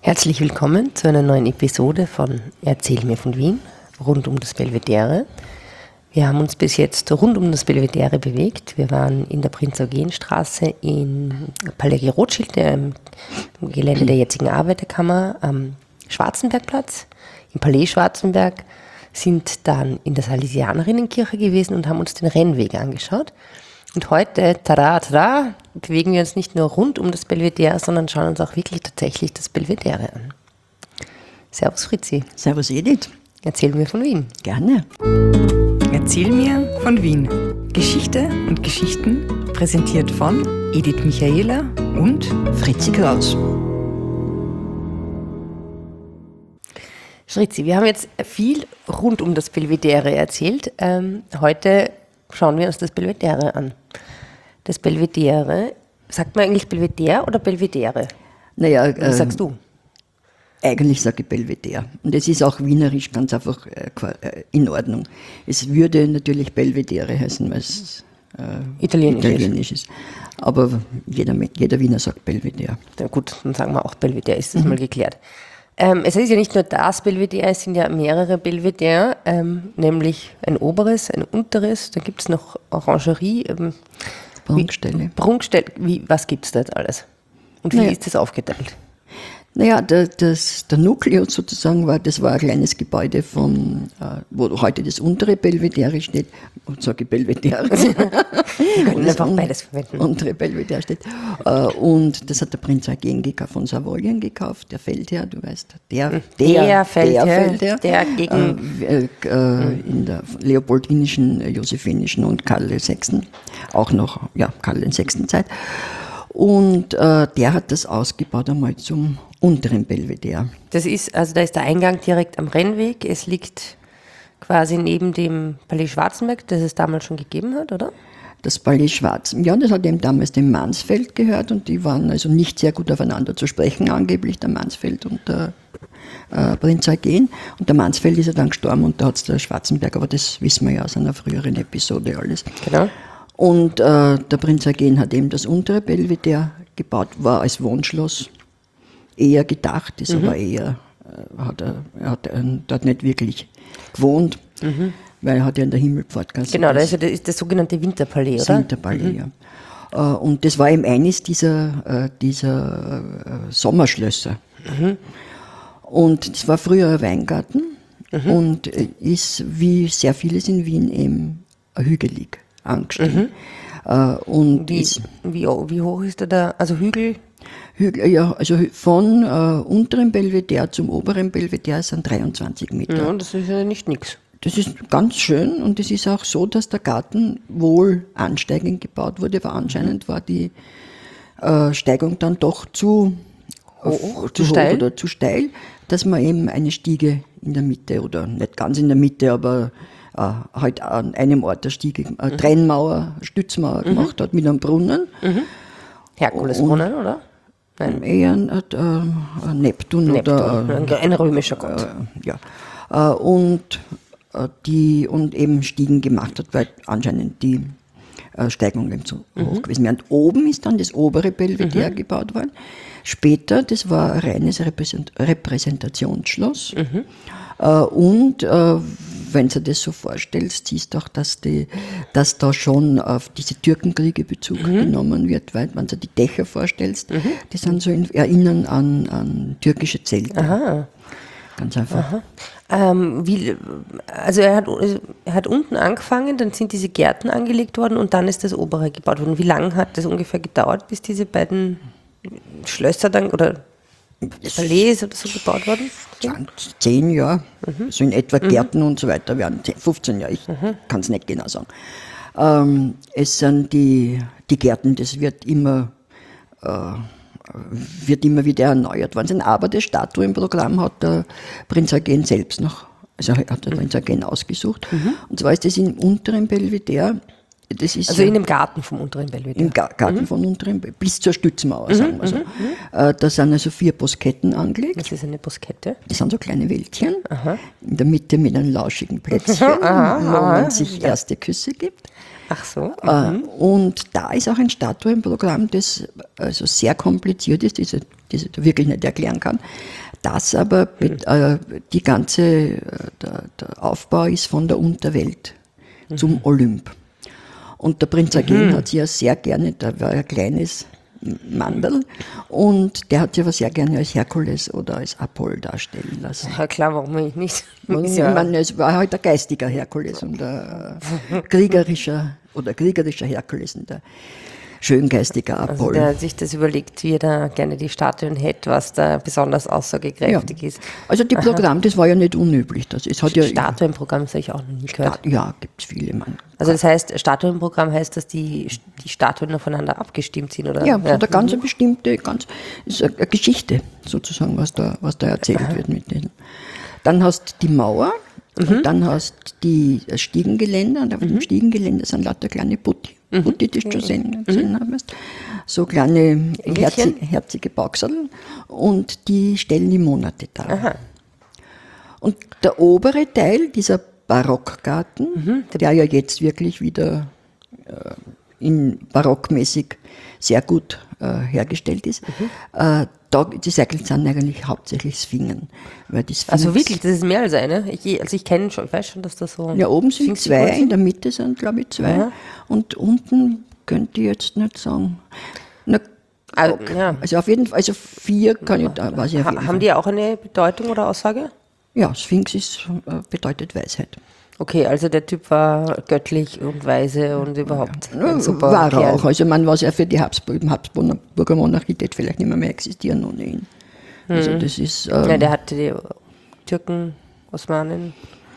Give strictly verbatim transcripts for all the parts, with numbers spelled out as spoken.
Herzlich willkommen zu einer neuen Episode von Erzähl mir von Wien, rund um das Belvedere. Wir haben uns bis jetzt rund um das Belvedere bewegt. Wir waren in der Prinz-Eugen-Straße in Palais Rothschild, im Gelände der jetzigen Arbeiterkammer, am Schwarzenbergplatz, im Palais Schwarzenberg, sind dann in der Salesianerinnenkirche gewesen und haben uns den Rennweg angeschaut. Und heute, tada, tada, bewegen wir uns nicht nur rund um das Belvedere, sondern schauen uns auch wirklich tatsächlich das Belvedere an. Servus Fritzi. Servus Edith. Erzähl mir von Wien. Gerne. Erzähl mir von Wien. Geschichte und Geschichten präsentiert von Edith Michaela und Fritzi Kraus. Fritzi, wir haben jetzt viel rund um das Belvedere erzählt. Ähm, heute schauen wir uns das Belvedere an. Das Belvedere, sagt man eigentlich Belvedere oder Belvedere? Naja, Wie sagst du? Eigentlich sage ich Belvedere. Und es ist auch wienerisch ganz einfach äh, in Ordnung. Es würde natürlich Belvedere heißen, weil es äh, Italienisch, Italienisch ist. ist. Aber jeder, jeder Wiener sagt Belvedere. Na gut, dann sagen wir auch Belvedere, ist das mhm. mal geklärt. Ähm, es ist ja nicht nur das Belvedere, es sind ja mehrere Belvedere, ähm, nämlich ein oberes, ein unteres, da gibt es noch Orangerie. Ähm, Prunkstelle. Wie, Prunkstelle, wie, was gibt es da jetzt alles? Und wie naja. ist das aufgeteilt? Naja, der, das, der Nukleus sozusagen war, das war ein kleines Gebäude vom, äh, wo heute das untere Belvedere steht, und sage ich Belvedere. Wir können einfach beides verwenden. Untere Belvedere steht. Äh, und das hat der Prinz Eugen von Savoyen gekauft, der Feldherr, du weißt, der, der, der Feldherr, der, Feldherr, der gegen äh, äh, in der leopoldinischen, josephinischen und Karl der Sechsten, auch noch, ja, Karl der Sechsten Zeit. Und äh, der hat das ausgebaut einmal zum unteren Belvedere. Das ist, also da ist der Eingang direkt am Rennweg. Es liegt quasi neben dem Palais Schwarzenberg, das es damals schon gegeben hat, oder? Das Palais Schwarzenberg, ja, das hat eben damals dem Mansfeld gehört und die waren also nicht sehr gut aufeinander zu sprechen, angeblich der Mansfeld und der äh, Prinz Eugen. Und der Mansfeld ist ja dann gestorben und da hat es der Schwarzenberg, aber das wissen wir ja aus einer früheren Episode alles. Genau. Und äh, der Prinz Eugen hat eben das untere Belvedere gebaut, war als Wohnschloss eher gedacht, ist mhm. aber eher, äh, hat er, er hat er dort nicht wirklich gewohnt, mhm. weil er hat ja in der Himmelpfortgasse. Genau, das ist, das ist das sogenannte Winterpalais, das oder? Winterpalais, mhm. ja. Äh, und das war eben eines dieser, äh, dieser äh, Sommerschlösser. Mhm. Und es war früher ein Weingarten mhm. und äh, ist, wie sehr vieles in Wien, eben hügelig angestiegen. Mhm. Äh, und wie, ist, wie, wie hoch ist der da? Also Hügel? Hügel, ja, also von äh, unterem Belvedere zum oberen Belvedere sind dreiundzwanzig Meter. Ja, das ist ja nicht nix. Das ist ganz schön und es ist auch so, dass der Garten wohl ansteigend gebaut wurde, weil anscheinend war die äh, Steigung dann doch zu hoch, zu, zu steil? oder zu steil, dass man eben eine Stiege in der Mitte oder nicht ganz in der Mitte, aber äh, halt an einem Ort eine Stiege, eine mhm. Trennmauer, Stützmauer mhm. gemacht hat mit einem Brunnen. Mhm. Herkulesbrunnen, oder? Nein. Eher ein, ein, ein Neptun, Neptun oder ein, ein römischer Gott. Äh, ja. Äh, und, äh, die, und eben Stiegen gemacht hat, weil anscheinend die äh, Steigung eben zu mhm. hoch gewesen wäre. Und oben ist dann das obere Belvedere mhm. gebaut worden. Später, das war ein reines Repräsent- Repräsentationsschloss. Mhm. Äh, und äh, wenn du dir das so vorstellst, siehst du auch, dass, die, dass da schon auf diese Türkenkriege Bezug mhm. genommen wird, weil wenn du dir die Dächer vorstellst, mhm. die sind so in, erinnern an, an türkische Zelte. Aha. Ganz einfach. Ähm, wie, also er hat, er hat unten angefangen, dann sind diese Gärten angelegt worden und dann ist das obere gebaut worden. Wie lange hat das ungefähr gedauert, bis diese beiden Schlösser dann oder Palais oder so gebaut worden? Zehn Jahre, mhm. so in etwa Gärten mhm. und so weiter, werden zehn, fünfzehn Jahre, ich mhm. kann es nicht genau sagen. Ähm, es sind die, die Gärten, das wird immer, äh, wird immer wieder erneuert worden. Aber das Statuenprogramm hat der Prinz Eugen selbst noch, also hat der mhm. Prinz Eugen ausgesucht. Mhm. Und zwar ist das im unteren Belvedere. Das ist also in dem Garten vom unteren Belvedere? Im Ga- Garten mhm. von unteren Belvedere, bis zur Stützmauer, mhm. sagen wir so. Mhm. Äh, da sind also vier Bosketten angelegt. Was ist eine Boskette? Das sind so kleine Wäldchen, aha. in der Mitte mit einem lauschigen Plätzchen, aha, wo aha. man sich erste Küsse gibt. Ach so. Äh, und da ist auch ein Statuenprogramm, das also sehr kompliziert ist, das ich, das ich da wirklich nicht erklären kann. Das aber, mhm. äh, die ganze, äh, der, der Aufbau ist von der Unterwelt mhm. zum Olymp. Und der Prinz Eugen mhm. hat sich ja sehr gerne, da war ein kleines Mandel, und der hat sich aber sehr gerne als Herkules oder als Apoll darstellen lassen. Ja klar, warum ich nicht? Ich meine, es war halt ein geistiger Herkules und ein kriegerischer oder kriegerischer Herkules und ein schöngeistiger Apoll. Also der hat sich das überlegt, wie er da gerne die Statuen hätte, was da besonders aussagekräftig ja. ist. Also die Programm, das war ja nicht unüblich. Das ist, hat ja, Statuenprogramm habe ich auch noch nie gehört. Sta- ja, gibt es viele. Mann. Also das heißt, Statuenprogramm heißt, dass die, die Statuen aufeinander abgestimmt sind, oder? Ja, ja. Hat eine ganz mhm. bestimmte, ganz, ist eine Geschichte sozusagen, was da, was da erzählt Aha. wird mit denen. Dann hast du die Mauer, mhm. und dann hast du die das Stiegengeländer, und auf mhm. dem Stiegengeländer sind lauter kleine Putti. Mhm. Putti, die du schon sehen, gesehen mhm. hast. So kleine herzige, herzige Bauchsattel, und die stellen die Monate dar. Aha. Und der obere Teil, dieser Barockgarten, mhm. der ja jetzt wirklich wieder äh, in barockmäßig sehr gut äh, hergestellt ist, mhm. äh, da, die Säckel sind eigentlich hauptsächlich Sphingen. Weil die Sphinx, also wirklich, das ist mehr als eine? Ich, also ich kenne schon, ich weiß schon, dass das so... Ja, oben sind zwei, in der Mitte sind, glaube ich, zwei. Ja. Und unten könnte ich jetzt nicht sagen. Na, also, ja. also auf jeden Fall, also vier kann ich da, weiß ich auf jeden Haben Fall. die auch eine Bedeutung oder Aussage? Ja, Sphinx ist, äh, bedeutet Weisheit. Okay, also der Typ war göttlich und weise und überhaupt ja, ein super war er Kerl. auch. Also man, was er für die Habsburger, Habsburger Monarchie tät vielleicht nicht mehr, mehr existieren ohne ihn. Mhm. Also das ist... Ähm, ja, der hatte die Türken, Osmanen...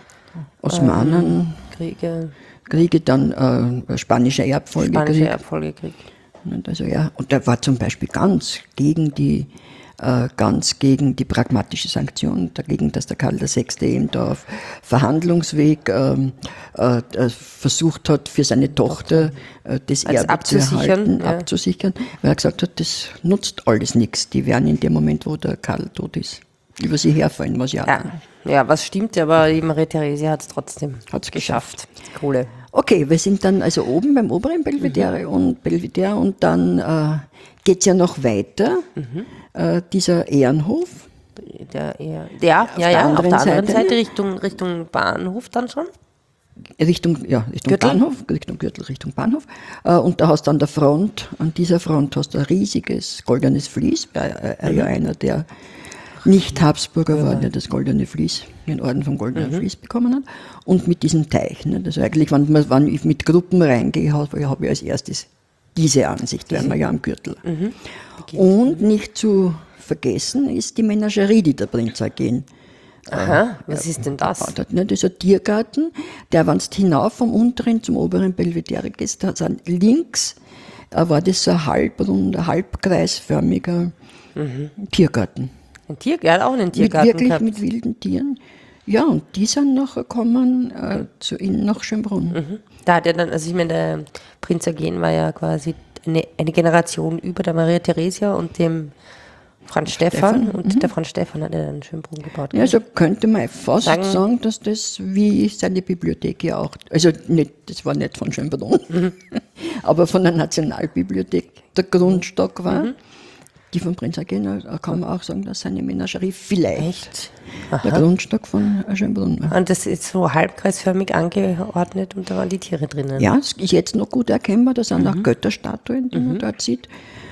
Osmanen... Ähm, Kriege... Kriege, dann äh, spanischer Erbfolgekrieg. Spanischer Erbfolgekrieg. Also ja, und der war zum Beispiel ganz gegen die äh, ganz gegen die pragmatische Sanktion, dagegen, dass der Karl der Sechste eben da auf Verhandlungsweg ähm, äh, versucht hat, für seine Tochter äh, das Als Erbe zu erhalten, ja. abzusichern, weil er gesagt hat, das nutzt alles nichts. Die werden in dem Moment, wo der Karl tot ist, über sie herfallen, was ja. Ja, ja, was stimmt, aber die Maria Theresia hat es trotzdem hat's geschafft. geschafft. Kohle. Okay, wir sind dann also oben beim oberen Belvedere mhm. und Belvedere, und dann äh, geht es ja noch weiter, mhm. äh, dieser Ehrenhof. Der, Ehr, der, auf ja, ja, auf der anderen Seite, Seite Richtung, Richtung Bahnhof dann schon? Richtung, ja, Richtung Gürtel? Bahnhof, Richtung Gürtel, Richtung Bahnhof. Äh, und da hast du an der Front, an dieser Front hast du ein riesiges goldenes Vlies, er äh, äh, mhm. ja einer der Nicht-Habsburger ja. war, der das goldene Vlies, den Orden vom goldenen mhm. Vlies bekommen hat. Und mit diesem Teich. Ne? Also eigentlich, wenn, man, wenn ich mit Gruppen reingehe, habe ich als erstes diese Ansicht, weil wir ja am Gürtel. Mhm. Okay. Und nicht zu vergessen ist die Menagerie, die der Prinz Eugen. Aha, äh, was ist denn das? Hat, ne? Das ist ein Tiergarten, der, wenn du hinauf vom unteren zum oberen Belvedere gehst, da sind links, äh, war das so ein halbrunder, halbkreisförmiger mhm. Tiergarten. Ein Tier, er hat auch einen Tiergarten mit wirklich gehabt. Mit wilden Tieren. Ja, und die sind nachher gekommen äh, zu ihnen nach Schönbrunn. Mhm. Da hat er dann, also ich meine, der Prinz Eugen war ja quasi eine, eine Generation über der Maria Theresia und dem Franz Stephan, Stephan. und mhm. der Franz Stephan hat ja dann Schönbrunn gebaut. Ja, so könnte man fast sagen, sagen, dass das wie seine Bibliothek ja auch, also nicht, das war nicht von Schönbrunn, mhm. aber von der Nationalbibliothek der Grundstock war. Mhm. Die von Prinz Eugen, kann man auch sagen, dass seine Menagerie vielleicht der Grundstock von Schönbrunn war. Und das ist so halbkreisförmig angeordnet und da waren die Tiere drinnen. Ja, es ist jetzt noch gut erkennbar, da sind mhm. auch Götterstatuen, die mhm. man dort sieht.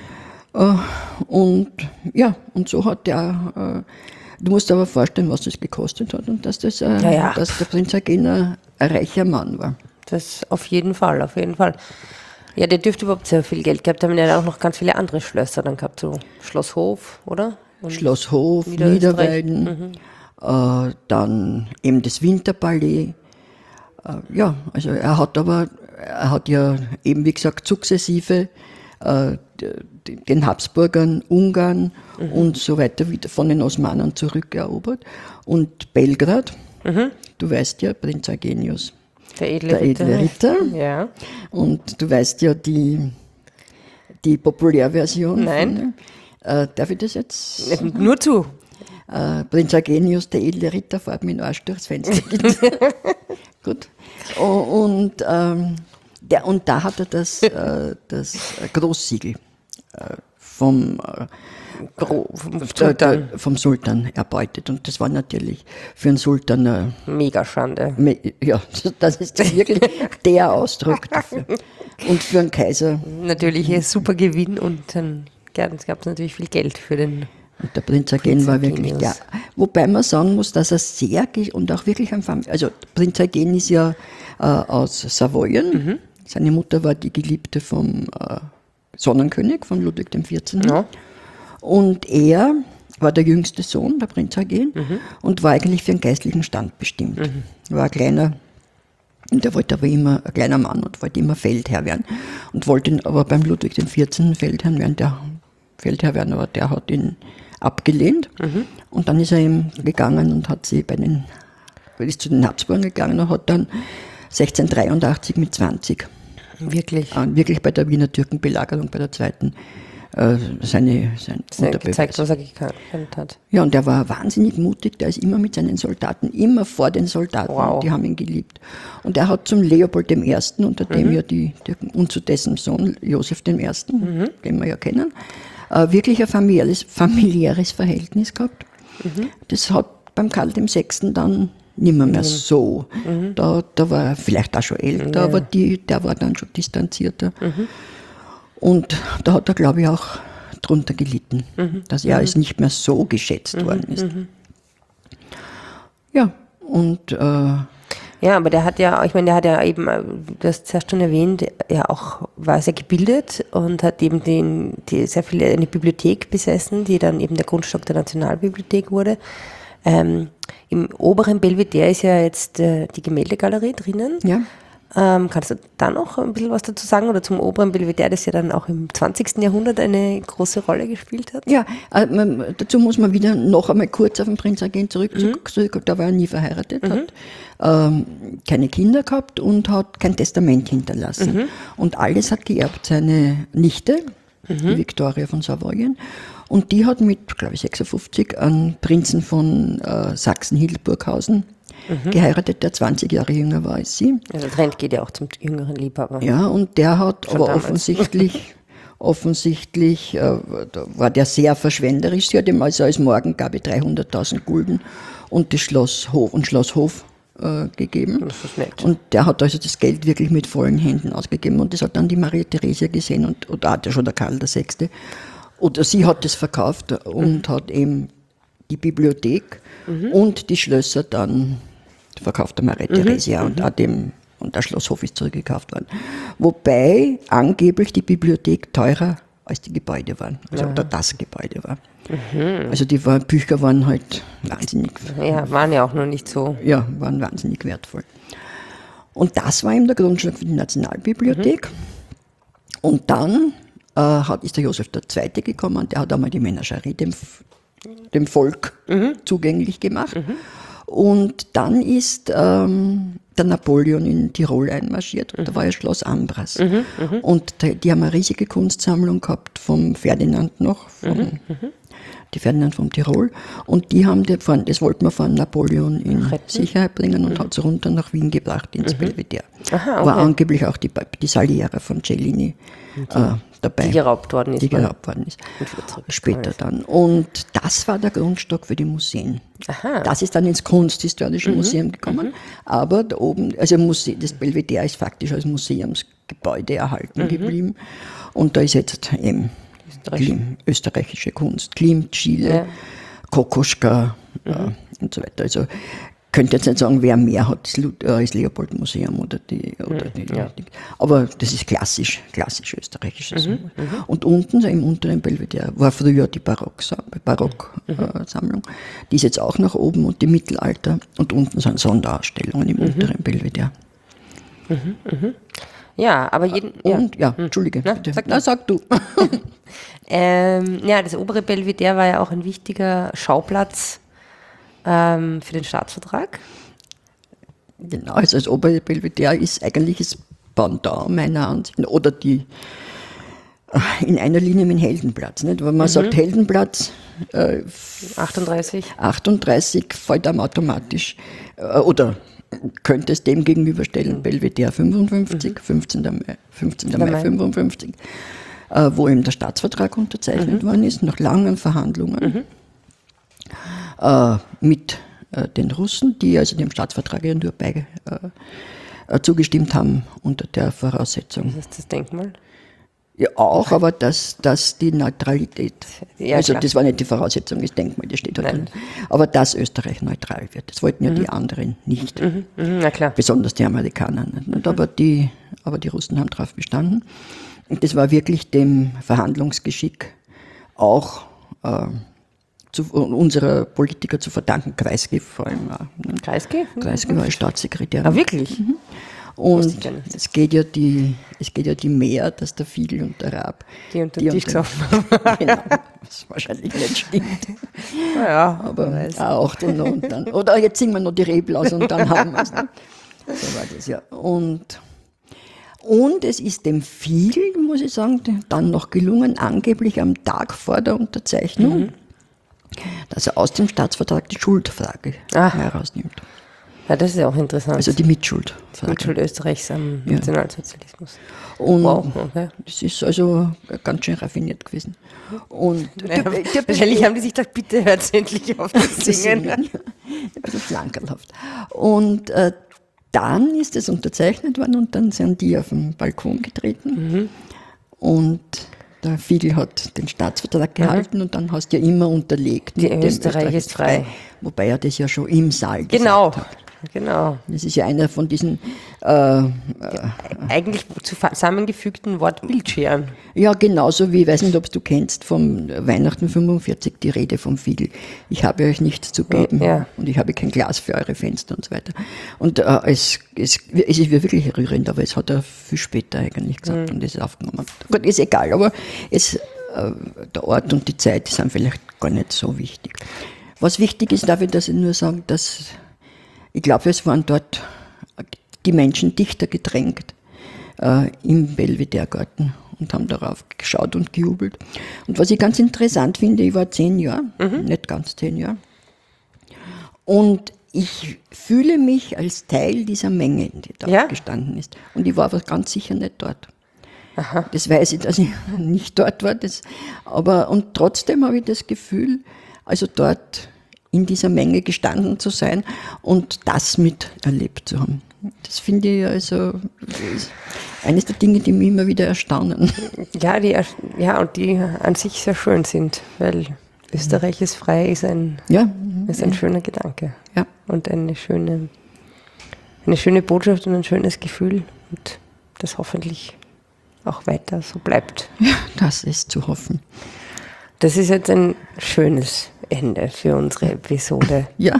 Und ja, und so hat der, du musst aber vorstellen, was das gekostet hat und dass, das, ja, ja. dass der Prinz Eugen ein reicher Mann war. Das auf jeden Fall, auf jeden Fall. Ja, der dürfte überhaupt sehr viel Geld gehabt haben. Der hat auch noch ganz viele andere Schlösser dann gehabt, so Schloss Hof, oder? Und Schloss Hof, Niederweiden, mhm. äh, dann eben das Winterpalais. Äh, ja, also er hat aber, er hat ja eben, wie gesagt, sukzessive äh, den Habsburgern, Ungarn mhm. und so weiter wieder von den Osmanen zurückerobert. Und Belgrad, mhm. du weißt ja, Prinz Eugenius. Der edle, der edle Ritter. Ritter. Ja. Und du weißt ja die, die Populärversion. Nein. Von, äh, darf ich das jetzt? Sagen? Nur zu. Äh, Prinz Eugenius, der edle Ritter, fährt mit dem Arsch durchs Fenster. Gut. Und ähm, Der, und da hat er das, äh, das Großsiegel äh, vom, äh, Gro vom der, Sultan. der, vom Sultan erbeutet. Und das war natürlich für einen Sultan, äh, Mega Schande. me- ja, das ist wirklich der Ausdruck dafür. Und für einen Kaiser. Natürlich ein super Gewinn und dann gab es natürlich viel Geld für den. Und der Prinz Eugen Prinz war wirklich Eugenius. der. Wobei man sagen muss, dass er sehr, ge- und auch wirklich ein Fam also Prinz Eugen ist ja äh, aus Savoyen. Mhm. Seine Mutter war die Geliebte vom äh, Sonnenkönig, von Ludwig dem vierzehnten. Ja. Und er war der jüngste Sohn, der Prinz Eugen, Mhm. und war eigentlich für einen geistlichen Stand bestimmt. Er war ein kleiner, und er wollte aber immer, ein kleiner Mann und wollte immer Feldherr werden. Und wollte aber beim Ludwig dem vierzehnten Feldherr werden, der Feldherr werden, aber der hat ihn abgelehnt. Mhm. Und dann ist er eben gegangen und hat sie bei den, ist zu den Habsburgern gegangen und hat dann sechzehnhundertdreiundachtzig mit zwanzig Wirklich. äh, wirklich bei der Wiener Türkenbelagerung, bei der zweiten, äh, seine, sein Sehr Unterbeweis. gezeigt, was er gekannt hat. Ja, und der war wahnsinnig mutig, der ist immer mit seinen Soldaten, immer vor den Soldaten, Wow. und die haben ihn geliebt. Und er hat zum Leopold dem Ersten, unter dem ja die Türken, und zu dessen Sohn Josef dem Ersten, den wir ja kennen, äh, wirklich ein familiäres, familiäres Verhältnis gehabt. Das hat beim Karl dem Sechsten dann nimmer mehr so. Da, da war er vielleicht auch schon älter, aber die, der war dann schon distanzierter. Und da hat er, glaube ich, auch drunter gelitten, dass er es nicht mehr so geschätzt worden ist. Ja, und äh, Ja, aber der hat ja, ich meine, der hat ja eben, äh, du hast zuerst schon erwähnt, ja auch, war sehr gebildet und hat eben den, die, sehr viele, eine Bibliothek besessen, die dann eben der Grundstock der Nationalbibliothek wurde. Ähm, Im oberen Belvedere ist ja jetzt äh, die Gemäldegalerie drinnen. ja. Ähm, kannst du da noch ein bisschen was dazu sagen? Oder zum oberen Belvedere, das ja dann auch im zwanzigsten Jahrhundert eine große Rolle gespielt hat? Ja, äh, man, dazu muss man wieder noch einmal kurz auf den Prinz Eugen zurück, zurück. Da war er nie verheiratet, hat ähm, keine Kinder gehabt und hat kein Testament hinterlassen. Und alles hat geerbt seine Nichte, die Victoria von Savoyen. Und die hat mit, glaube ich, sechsundfünfzig einen Prinzen von äh, Sachsen-Hildburghausen geheiratet, der zwanzig Jahre jünger war als sie. Also der Trend geht ja auch zum jüngeren Liebhaber. Ja, und der hat Schon aber damals. offensichtlich, offensichtlich äh, da war der sehr verschwenderisch. Sie hat ihm also als Morgengabe dreihunderttausend Gulden und das Schloss Hof und Schloss Hof äh, gegeben. Das ist nett. Und der hat also das Geld wirklich mit vollen Händen ausgegeben. Und das hat dann die Maria Theresia gesehen und oder hat ja schon der Karl der Sechste. Oder sie hat das verkauft und hat eben die Bibliothek und die Schlösser dann verkauft der Maria Theresia und auch dem, und der Schlosshof ist zurückgekauft worden. Wobei angeblich die Bibliothek teurer als die Gebäude waren, also oder das Gebäude war. Also die war, Bücher waren halt wahnsinnig, Ja, waren ja auch noch nicht so. ja, waren wahnsinnig wertvoll. Und das war eben der Grundstock für die Nationalbibliothek. Und dann äh, hat, ist der Josef der Zweite gekommen, der hat einmal die Menagerie dem, dem Volk zugänglich gemacht. Und dann ist ähm, der Napoleon in Tirol einmarschiert und da war ja Schloss Ambras. Und da, die haben eine riesige Kunstsammlung gehabt vom Ferdinand noch, vom, die Ferdinand von Tirol. Und die haben die, von, das wollten wir von Napoleon in Retten? Sicherheit bringen und hat es runter nach Wien gebracht, ins Belvedere. Aha, okay. War angeblich auch die, die Saliera von Cellini äh, dabei. Die geraubt worden ist. Die geraubt worden ist. Und wieder zurückgekommen Später ist. dann. Und das war der Grundstock für die Museen. Aha. Das ist dann ins Kunsthistorische Museum gekommen. Aber da oben, also Muse das Belvedere ist faktisch als Museumsgebäude erhalten geblieben. Und da ist jetzt eben Österreich. Klim, österreichische Kunst, Klimt, Schiele, Ja. Kokoschka äh, und so weiter. Also könnte jetzt nicht sagen, wer mehr hat, das, Lu- äh, das Leopold-Museum oder die. Oder die, ja. die aber das ist klassisch, klassisch österreichisches. Und unten, so im unteren Belvedere, war früher die Barocksammlung, Barock, äh, Sammlung. Die ist jetzt auch nach oben und die Mittelalter. Und unten sind Sonderausstellungen im unteren Belvedere. Ja, aber jeden. Ja. Und, ja, Entschuldige, Na, bitte. sag Na, sag du. Ähm, ja, das obere Belvedere war ja auch ein wichtiger Schauplatz ähm, für den Staatsvertrag. Genau, also das obere Belvedere ist eigentlich das Pendant meiner Ansicht nach, oder die äh, in einer Linie mit dem Heldenplatz. Nicht? Wenn man sagt Heldenplatz, äh, achtunddreißig. achtunddreißig fällt einem automatisch, äh, oder könnte es dem gegenüberstellen, Belvedere fünfundfünfzig, fünfzehnter Mai, fünfzehnter Mai fünfundfünfzig, äh, wo eben der Staatsvertrag unterzeichnet mhm. worden ist, nach langen Verhandlungen mhm. äh, mit äh, den Russen, die also dem Staatsvertrag ja nur bei, äh, zugestimmt haben unter der Voraussetzung. Was ist das Denkmal? Ja, auch, aber dass, dass die Neutralität, ja, also klar. Das war nicht die Voraussetzung, das Denkmal, das steht halt drin, aber dass Österreich neutral wird. Das wollten ja mhm. die anderen nicht, mhm. Mhm. Na klar. Besonders die Amerikaner nicht. Mhm. Aber, die, aber die Russen haben darauf bestanden. Und das war wirklich dem Verhandlungsgeschick auch äh, zu, unserer Politiker zu verdanken, Kreisky vor allem auch. Ne? Kreisky? Kreisky war Staatssekretär. Ah, wirklich? Mhm. Und es geht ja die, es geht ja die mehr, dass der Fiegel und der Raab die unter den Tisch gesoffen haben. Genau, was wahrscheinlich nicht stimmt. Naja, aber auch und, und dann. Oder jetzt singen wir noch die Reblaus und dann haben wir es. Ne? So war das ja. Und, und es ist dem Fiegel, muss ich sagen, dann noch gelungen, angeblich am Tag vor der Unterzeichnung, mhm. dass er aus dem Staatsvertrag die Schuldfrage Ach. herausnimmt. Ja, das ist ja auch interessant. Also die Mitschuld. Mitschuld Österreichs am ja. Nationalsozialismus. Und wow, okay. Das ist also ganz schön raffiniert gewesen. Und naja, der, der, wahrscheinlich haben die sich gedacht, bitte hört endlich auf das Singen. Ein bisschen flankerhaft. Und äh, dann ist es unterzeichnet worden und dann sind die auf den Balkon getreten. Mhm. Und der Fiegel hat den Staatsvertrag gehalten mhm. und dann hast du ja immer unterlegt. Die Österreich, Österreich ist frei. frei. Wobei er das ja schon im Saal genau. gesagt hat. Genau. Das ist ja einer von diesen äh, äh, eigentlich zusammengefügten Wortbildscheren. Ja, genauso wie, ich weiß nicht, ob du kennst, vom Weihnachten fünfundvierzig die Rede vom Fiegel. Ich habe euch nichts zu geben ja. und ich habe kein Glas für eure Fenster und so weiter. Und äh, es, es, es ist wirklich rührend, aber es hat er viel später eigentlich gesagt mhm. und das ist aufgenommen. Gut, ist egal, aber es, äh, der Ort und die Zeit sind vielleicht gar nicht so wichtig. Was wichtig ist, darf ich das nur sagen, dass ich glaube, es waren dort die Menschen dichter gedrängt äh, im Belvedere-Garten und haben darauf geschaut und gejubelt. Und was ich ganz interessant finde, ich war zehn Jahre, mhm. nicht ganz zehn Jahre, und ich fühle mich als Teil dieser Menge, die da ja? gestanden ist. Und ich war aber ganz sicher nicht dort. Aha. Das weiß ich, dass ich nicht dort war. Das, aber, und trotzdem habe ich das Gefühl, also dort in dieser Menge gestanden zu sein und das miterlebt zu haben. Das finde ich also eines der Dinge, die mich immer wieder erstaunen. Ja, die, ja, und die an sich sehr schön sind, weil Österreich ist frei, ist ein, ja, ist ein ja. schöner Gedanke. Ja. Und eine schöne, eine schöne Botschaft und ein schönes Gefühl und das hoffentlich auch weiter so bleibt. Ja, das ist zu hoffen. Das ist jetzt ein schönes Ende für unsere Episode. Ja.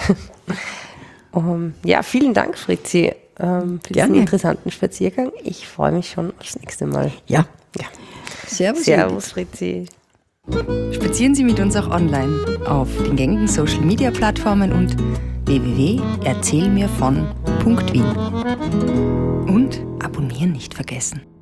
um, ja, vielen Dank, Fritzi, um, für diesen interessanten Spaziergang. Ich freue mich schon aufs nächste Mal. Ja. ja. Servus. Servus, Fritzi. Spazieren Sie mit uns auch online auf den gängigen Social Media Plattformen und w w w punkt erzählmirvon punkt wien. Und abonnieren nicht vergessen.